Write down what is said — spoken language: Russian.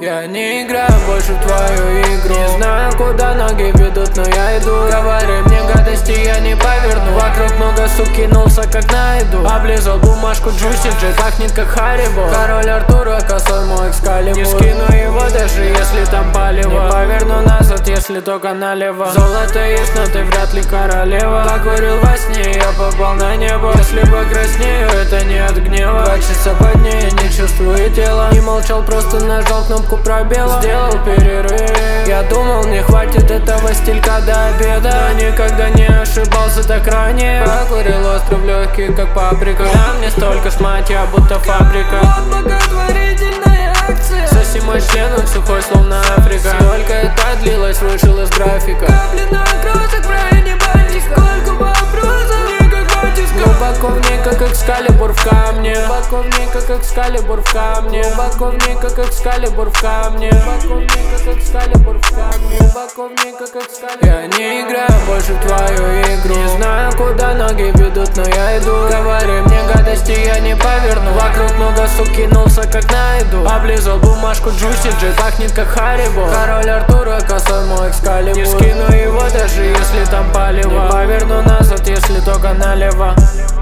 Я не играю больше в твою игру. Не знаю, куда ноги ведут, но я иду. Говори мне гадости, я не поверну. Вокруг много сук, кинулся как на еду. Облизал бумажку Джуси Джей, пахнет как Харибо. Король Артура, косой мой экскалибур. Не скину его, даже если там палево. Не поверну назад, если только налево. Золото есть, но ты вряд ли королева. Покурил во сне, я попал на небо. Если покраснею, это не от гнева. 2 часа под ней, не чувствую тела. Не молчал, просто нажал кнопку пробела. Сделал перерыв. Я думал, не хватит этого стилька до обеда, но никогда не ошибался так ранее. Покурил остров легкий, как паприка. Там не столько смать, я будто фабрика. Вот благотворительная акция. Соси мой член, он сухой, словно Африка. Сколько это длилось, вышел из графика. Капли на крошек в районе бантика. Сколько вопросов, никак батюшка. Глубоко в ней, как экскалибур в камне. Глубоко в ней, как экскалибур в камне. Глубоко в ней, как экскалибур в камне. Глубоко в ней, как экскалибур в камне. Глубоко в ней, как экскалибур. Я не играю больше в твою игру. Не знаю, куда ноги ведут, но я иду. Говори мне гадости, я не поверну. Вокруг много сук, кинулся как на еду. Облизал бумажку Джуси Джей, пахнет как Харибо. Король Артура, косой мой экскалибур. Не скину его, даже если там палево. Не поверну назад, если только налево.